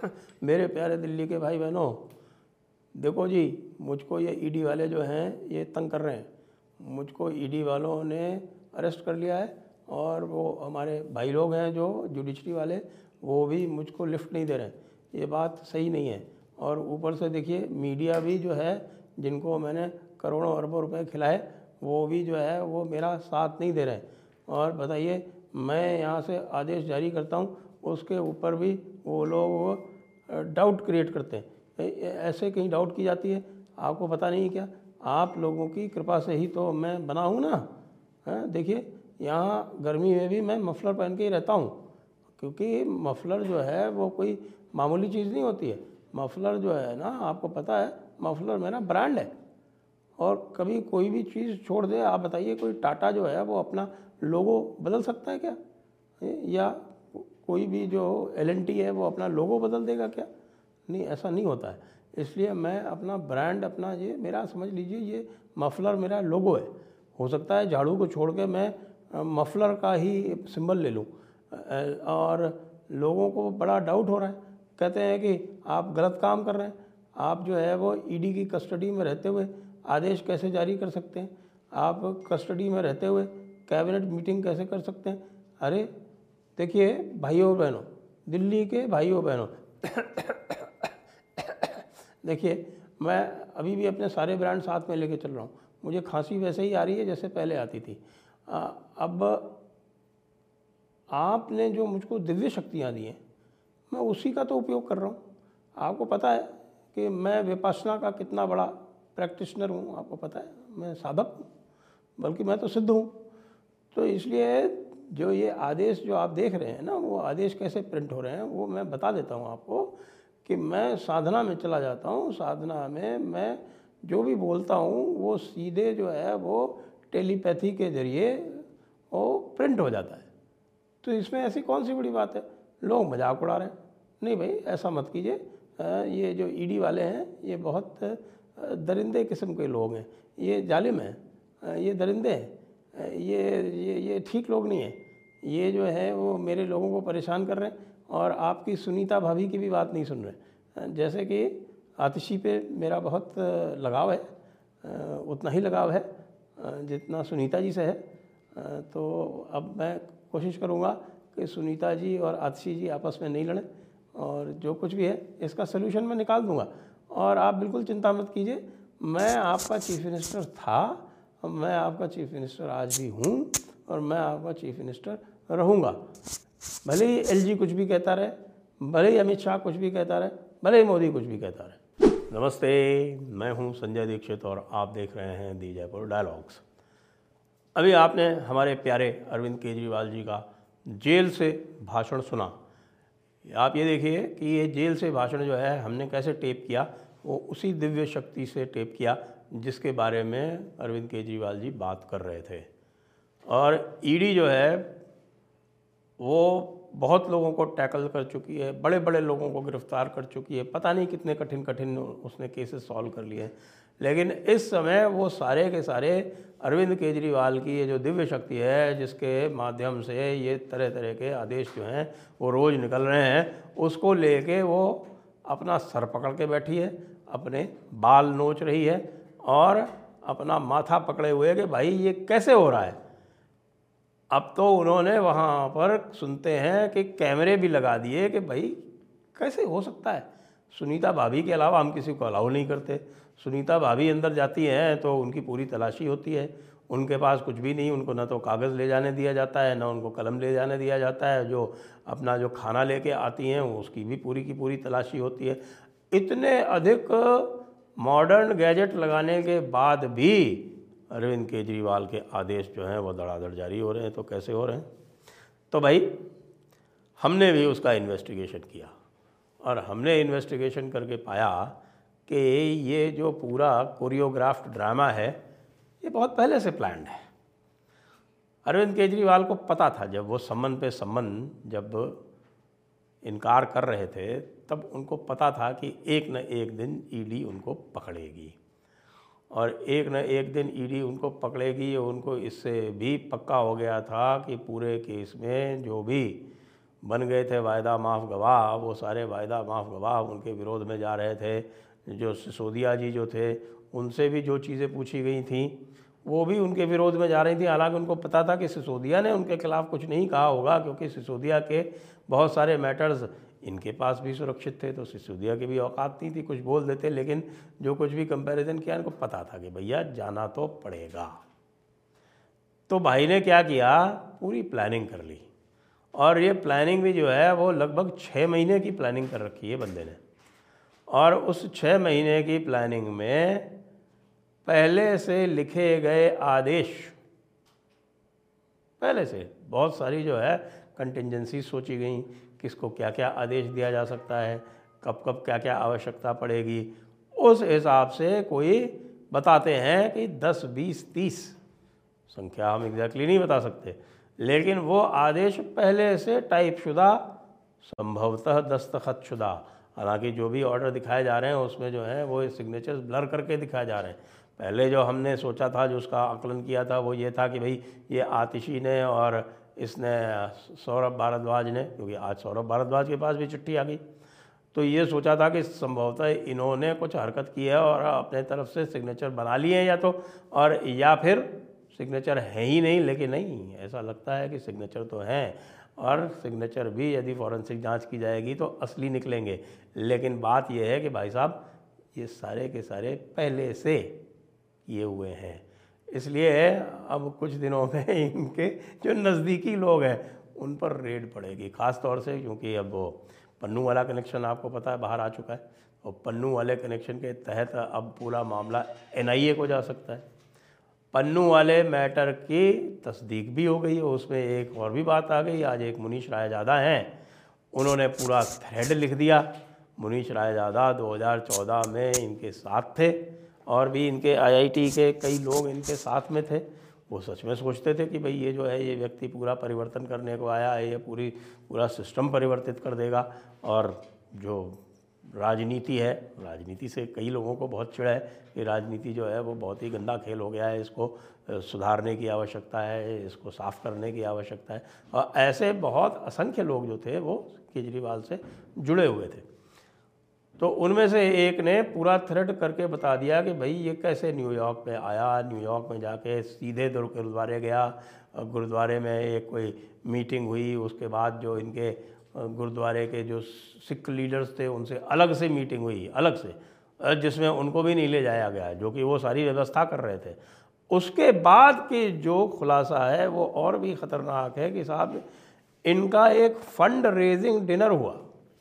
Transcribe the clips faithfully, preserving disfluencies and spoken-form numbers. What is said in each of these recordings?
मेरे प्यारे दिल्ली के भाई बहनों, देखो जी, मुझको ये ईडी वाले जो हैं ये तंग कर रहे हैं। मुझको ईडी वालों ने अरेस्ट कर लिया है और वो हमारे भाई लोग हैं जो जुडिशरी वाले, वो भी मुझको लिफ्ट नहीं दे रहे हैं। ये बात सही नहीं है। और ऊपर से देखिए मीडिया भी जो है, जिनको मैंने करोड़ों अरबों रुपए खिलाए, वो भी जो है वो मेरा साथ नहीं दे रहे हैं। और बताइए, मैं यहाँ से आदेश जारी करता हूँ, उसके ऊपर भी वो लोग डाउट क्रिएट करते हैं। ऐसे कहीं डाउट की जाती है, आपको पता नहीं क्या? आप लोगों की कृपा से ही तो मैं बना हूँ ना। हैं, देखिए यहाँ गर्मी में भी मैं मफलर पहन के ही रहता हूँ, क्योंकि मफलर जो है वो कोई मामूली चीज़ नहीं होती है। मफलर जो है ना, आपको पता है, मफलर मेरा ब्रांड है। और कभी कोई भी चीज़ छोड़ दे, आप बताइए, कोई टाटा जो है वो अपना लोगो बदल सकता है क्या? या कोई भी जो एल एन टी है वो अपना लोगो बदल देगा क्या? नहीं, ऐसा नहीं होता है। इसलिए मैं अपना ब्रांड, अपना ये मेरा, समझ लीजिए ये मफलर मेरा लोगो है। हो सकता है झाड़ू को छोड़ के मैं मफलर का ही सिंबल ले लूँ। और लोगों को बड़ा डाउट हो रहा है, कहते हैं कि आप गलत काम कर रहे हैं। आप जो है वो ईडी की कस्टडी में रहते हुए आदेश कैसे जारी कर सकते हैं? आप कस्टडी में रहते हुए कैबिनेट मीटिंग कैसे कर सकते हैं? अरे देखिए भाइयों बहनों, दिल्ली के भाइयों बहनों, देखिए मैं अभी भी अपने सारे ब्रांड साथ में लेके चल रहा हूँ। मुझे खांसी वैसे ही आ रही है जैसे पहले आती थी। आ, अब आपने जो मुझको दिव्य शक्तियाँ दी हैं, मैं उसी का तो उपयोग कर रहा हूँ। आपको पता है कि मैं विपश्यना का कितना बड़ा प्रैक्टिशनर हूँ, आपको पता है, मैं साधक हूँ, बल्कि मैं तो सिद्ध हूँ। तो इसलिए जो ये आदेश जो आप देख रहे हैं ना, वो आदेश कैसे प्रिंट हो रहे हैं वो मैं बता देता हूँ आपको। कि मैं साधना में चला जाता हूँ, साधना में मैं जो भी बोलता हूँ वो सीधे जो है वो टेलीपैथी के जरिए वो प्रिंट हो जाता है। तो इसमें ऐसी कौन सी बड़ी बात है? लोग मजाक उड़ा रहे हैं। नहीं भाई, ऐसा मत कीजिए। ये जो ईडी वाले हैं ये बहुत दरिंदे किस्म के लोग हैं, ये जालिम हैं, ये दरिंदे हैं, ये ये ये ठीक लोग नहीं हैं। ये जो है वो मेरे लोगों को परेशान कर रहे हैं और आपकी सुनीता भाभी की भी बात नहीं सुन रहे। जैसे कि आतिशी पे मेरा बहुत लगाव है, उतना ही लगाव है जितना सुनीता जी से है। तो अब मैं कोशिश करूँगा कि सुनीता जी और आतिशी जी आपस में नहीं लड़ें, और जो कुछ भी है इसका सलूशन मैं निकाल दूँगा। और आप बिल्कुल चिंता मत कीजिए, मैं आपका चीफ मिनिस्टर था, मैं आपका चीफ मिनिस्टर आज भी हूँ, और मैं आपका चीफ मिनिस्टर रहूँगा। भले ही एल जी कुछ भी कहता रहे, भले ही अमित शाह कुछ भी कहता रहे, भले ही मोदी कुछ भी कहता रहे। नमस्ते, मैं हूँ संजय दीक्षित और आप देख रहे हैं दी जयपुर डायलॉग्स। अभी आपने हमारे प्यारे अरविंद केजरीवाल जी का जेल से भाषण सुना। आप ये देखिए कि ये जेल से भाषण जो है हमने कैसे टेप किया, वो उसी दिव्य शक्ति से टेप किया जिसके बारे में अरविंद केजरीवाल जी बात कर रहे थे। और ईडी जो है वो बहुत लोगों को टैकल कर चुकी है, बड़े बड़े लोगों को गिरफ्तार कर चुकी है, पता नहीं कितने कठिन कठिन उसने केसेस सॉल्व कर लिए हैं। लेकिन इस समय वो सारे के सारे अरविंद केजरीवाल की ये जो दिव्य शक्ति है, जिसके माध्यम से ये तरह तरह के आदेश जो हैं वो रोज़ निकल रहे हैं, उसको लेके वो अपना सर पकड़ के बैठी है, अपने बाल नोच रही है और अपना माथा पकड़े हुए कि भाई ये कैसे हो रहा है। अब तो उन्होंने वहाँ पर सुनते हैं कि कैमरे भी लगा दिए कि भाई कैसे हो सकता है। सुनीता भाभी के अलावा हम किसी को अलाउ नहीं करते। सुनीता भाभी अंदर जाती हैं तो उनकी पूरी तलाशी होती है, उनके पास कुछ भी नहीं, उनको ना तो कागज़ ले जाने दिया जाता है, ना उनको कलम ले जाने दिया जाता है। जो अपना जो खाना लेके आती हैं उसकी भी पूरी की पूरी तलाशी होती है। इतने अधिक मॉडर्न गैजेट लगाने के बाद भी अरविंद केजरीवाल के आदेश जो हैं वो धड़ाधड़ जारी हो रहे हैं। तो कैसे हो रहे हैं? तो भाई हमने भी उसका इन्वेस्टिगेशन किया और हमने इन्वेस्टिगेशन करके पाया कि ये जो पूरा कोरियोग्राफ्ड ड्रामा है ये बहुत पहले से प्लान्ड है। अरविंद केजरीवाल को पता था, जब वो सम्मन पे सम्मन जब इनकार कर रहे थे तब उनको पता था कि एक न एक दिन ईडी उनको पकड़ेगी, और एक न एक दिन ईडी उनको पकड़ेगी। उनको इससे भी पक्का हो गया था कि पूरे केस में जो भी बन गए थे वायदा माफ़ गवाह, वो सारे वायदा माफ़ गवाह उनके विरोध में जा रहे थे। जो सिसोदिया जी जो थे उनसे भी जो चीज़ें पूछी गई थी वो भी उनके विरोध में जा रही थी। हालांकि उनको पता था कि सिसोदिया ने उनके खिलाफ़ कुछ नहीं कहा होगा, क्योंकि सिसोदिया के बहुत सारे मैटर्स इनके पास भी सुरक्षित थे, तो सिसोदिया की भी औकात नहीं थी, कुछ बोल देते। लेकिन जो कुछ भी कंपैरिजन किया इनको पता था कि भैया जाना तो पड़ेगा। तो भाई ने क्या किया, पूरी प्लानिंग कर ली। और ये प्लानिंग भी जो है वो लगभग छः महीने की प्लानिंग कर रखी है बंदे ने। और उस छः महीने की प्लानिंग में पहले से लिखे गए आदेश, पहले से बहुत सारी जो है कंटिजेंसी सोची गई, किसको क्या क्या आदेश दिया जा सकता है, कब कब क्या क्या आवश्यकता पड़ेगी। उस हिसाब से कोई बताते हैं कि दस बीस तीस, संख्या हम एग्जैक्टली नहीं बता सकते, लेकिन वो आदेश पहले से टाइप शुदा, संभवतः दस्तखत शुदा। हालांकि जो भी ऑर्डर दिखाए जा रहे हैं उसमें जो है वो सिग्नेचर्स ब्लर करके दिखाए जा रहे हैं। पहले जो हमने सोचा था, जो उसका आकलन किया था, वो ये था कि भाई ये आतिशी ने और इसने सौरभ भारद्वाज ने, क्योंकि आज सौरभ भारद्वाज के पास भी चिट्ठी आ गई, तो ये सोचा था कि संभवतः इन्होंने कुछ हरकत की है और अपने तरफ से सिग्नेचर बना लिए हैं या तो, और या फिर सिग्नेचर है ही नहीं। लेकिन नहीं, ऐसा लगता है कि सिग्नेचर तो हैं, और सिग्नेचर भी यदि फॉरेंसिक जांच की जाएगी तो असली निकलेंगे। लेकिन बात यह है कि भाई साहब ये सारे के सारे पहले से किए हुए हैं, इसलिए अब कुछ दिनों में इनके जो नज़दीकी लोग हैं उन पर रेड पड़ेगी, ख़ास तौर से क्योंकि अब वो पन्नू वाला कनेक्शन आपको पता है बाहर आ चुका है, और पन्नू वाले कनेक्शन के तहत अब पूरा मामला एन आई ए को जा सकता है। पन्नू वाले मैटर की तस्दीक भी हो गई है, उसमें एक और भी बात आ गई। आज एक मुनीश रायजादा हैं, उन्होंने पूरा थ्रेड लिख दिया। मुनीश रायजादा दो हज़ार चौदह में इनके साथ थे, और भी इनके आई आई टी के कई लोग इनके साथ में थे। वो सच में सोचते थे कि भाई ये जो है ये व्यक्ति पूरा परिवर्तन करने को आया है, ये पूरी पूरा सिस्टम परिवर्तित कर देगा। और जो राजनीति है, राजनीति से कई लोगों को बहुत चिढ़ है कि राजनीति जो है वो बहुत ही गंदा खेल हो गया है, इसको सुधारने की आवश्यकता है, इसको साफ़ करने की आवश्यकता है। और ऐसे बहुत असंख्य लोग जो थे वो केजरीवाल से जुड़े हुए थे। तो उनमें से एक ने पूरा थ्रेड करके बता दिया कि भाई ये कैसे न्यूयॉर्क में आया, न्यूयॉर्क में जाके सीधे गुरुद्वारे गया, गुरुद्वारे में एक कोई मीटिंग हुई, उसके बाद जो इनके गुरुद्वारे के जो सिख लीडर्स थे उनसे अलग से मीटिंग हुई, अलग से, जिसमें उनको भी नहीं ले जाया गया, जो कि वो सारी व्यवस्था कर रहे थे। उसके बाद की जो खुलासा है वो और भी ख़तरनाक है कि साहब इनका एक फंड रेजिंग डिनर हुआ।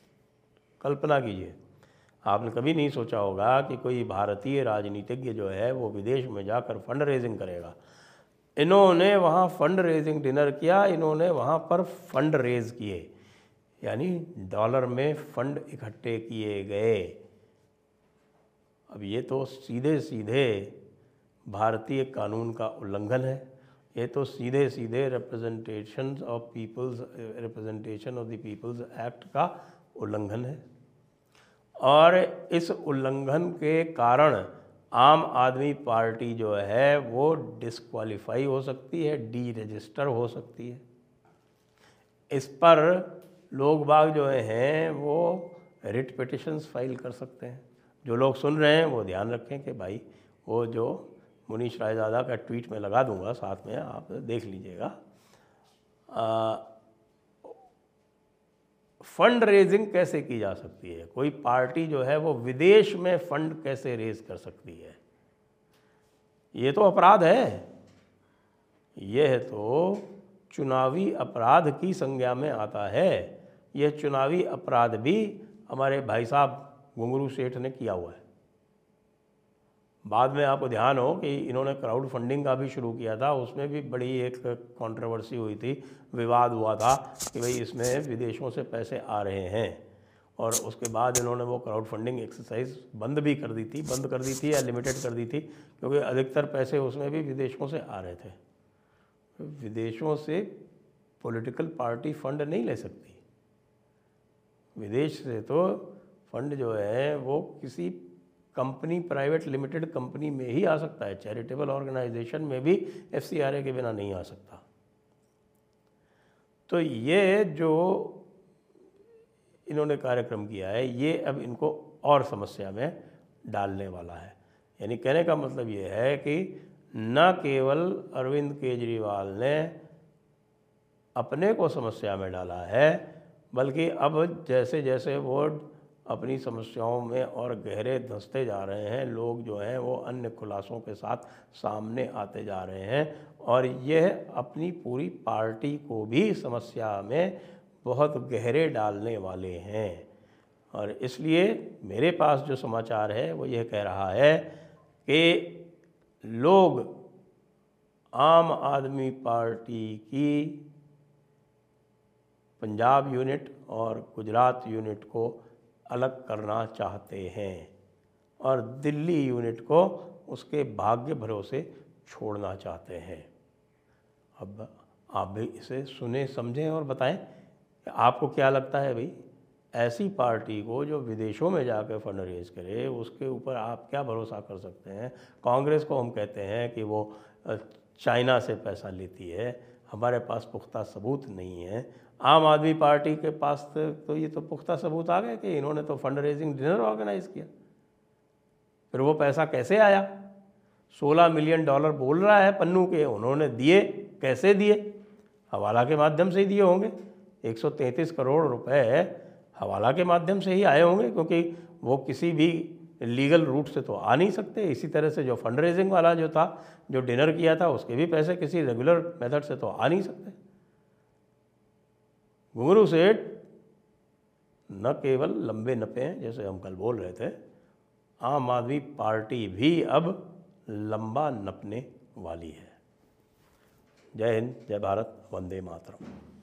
कल्पना कीजिए, आपने कभी नहीं सोचा होगा कि कोई भारतीय राजनीतिज्ञ जो है वो विदेश में जाकर फंड रेजिंग करेगा। इन्होंने वहाँ फंड रेजिंग डिनर किया, इन्होंने वहाँ पर फंड रेज किए, यानी डॉलर में फंड इकट्ठे किए गए। अब ये तो सीधे सीधे भारतीय कानून का उल्लंघन है, ये तो सीधे सीधे representation of people's representation of the people's act का उल्लंघन है। और इस उल्लंघन के कारण आम आदमी पार्टी जो है वो डिस्क्वालीफाई हो सकती है, डी रजिस्टर हो सकती है। इस पर लोग बाग जो हैं वो रिट पिटिशंस फाइल कर सकते हैं। जो लोग सुन रहे हैं वो ध्यान रखें कि भाई वो जो मुनीश रायजादा का ट्वीट में लगा दूंगा साथ में, आप देख लीजिएगा। फंड रेजिंग कैसे की जा सकती है, कोई पार्टी जो है वो विदेश में फंड कैसे रेज कर सकती है, ये तो अपराध है। यह तो चुनावी अपराध की संज्ञा में आता है। यह चुनावी अपराध भी हमारे भाई साहब घुंगरू सेठ ने किया हुआ है। बाद में आपको ध्यान हो कि इन्होंने क्राउड फंडिंग का भी शुरू किया था, उसमें भी बड़ी एक कंट्रोवर्सी हुई थी, विवाद हुआ था कि भाई इसमें विदेशों से पैसे आ रहे हैं। और उसके बाद इन्होंने वो क्राउड फंडिंग एक्सरसाइज बंद भी कर दी थी, बंद कर दी थी या लिमिटेड कर दी थी, क्योंकि अधिकतर पैसे उसमें भी विदेशों से आ रहे थे। विदेशों से पॉलिटिकल पार्टी फंड नहीं ले सकती। विदेश से तो फंड जो है वो किसी कंपनी, प्राइवेट लिमिटेड कंपनी में ही आ सकता है, चैरिटेबल ऑर्गेनाइजेशन में भी एफ सी आर ए के बिना नहीं आ सकता। तो ये जो इन्होंने कार्यक्रम किया है, ये अब इनको और समस्या में डालने वाला है। यानी कहने का मतलब ये है कि न केवल अरविंद केजरीवाल ने अपने को समस्या में डाला है, बल्कि अब जैसे जैसे वो अपनी समस्याओं में और गहरे धंसते जा रहे हैं, लोग जो हैं वो अन्य खुलासों के साथ सामने आते जा रहे हैं और यह अपनी पूरी पार्टी को भी समस्या में बहुत गहरे डालने वाले हैं। और इसलिए मेरे पास जो समाचार है वो यह कह रहा है कि लोग आम आदमी पार्टी की पंजाब यूनिट और गुजरात यूनिट को अलग करना चाहते हैं और दिल्ली यूनिट को उसके भाग्य भरोसे छोड़ना चाहते हैं। अब आप भी इसे सुने, समझें और बताएं कि आपको क्या लगता है। भाई, ऐसी पार्टी को जो विदेशों में जाकर फंड रेज करे, उसके ऊपर आप क्या भरोसा कर सकते हैं। कांग्रेस को हम कहते हैं कि वो चाइना से पैसा लेती है, हमारे पास पुख्ता सबूत नहीं है। आम आदमी पार्टी के पास तो ये तो पुख्ता सबूत आ गए कि इन्होंने तो फंड रेजिंग डिनर ऑर्गेनाइज किया। फिर वो पैसा कैसे आया? सोलह मिलियन डॉलर बोल रहा है पन्नू के, उन्होंने दिए, कैसे दिए? हवाला के माध्यम से ही दिए होंगे। एक सौ तैंतीस करोड़ रुपए हवाला के माध्यम से ही आए होंगे, क्योंकि वो किसी भी लीगल रूट से तो आ नहीं सकते। इसी तरह से जो फंड रेजिंग वाला जो था, जो डिनर किया था, उसके भी पैसे किसी रेगुलर मेथड से तो आ नहीं सकते। घुंघरू सेठ न केवल लंबे नपे हैं, जैसे हम कल बोल रहे थे, आम आदमी पार्टी भी अब लंबा नपने वाली है। जय हिंद, जय भारत, वंदे मातरम।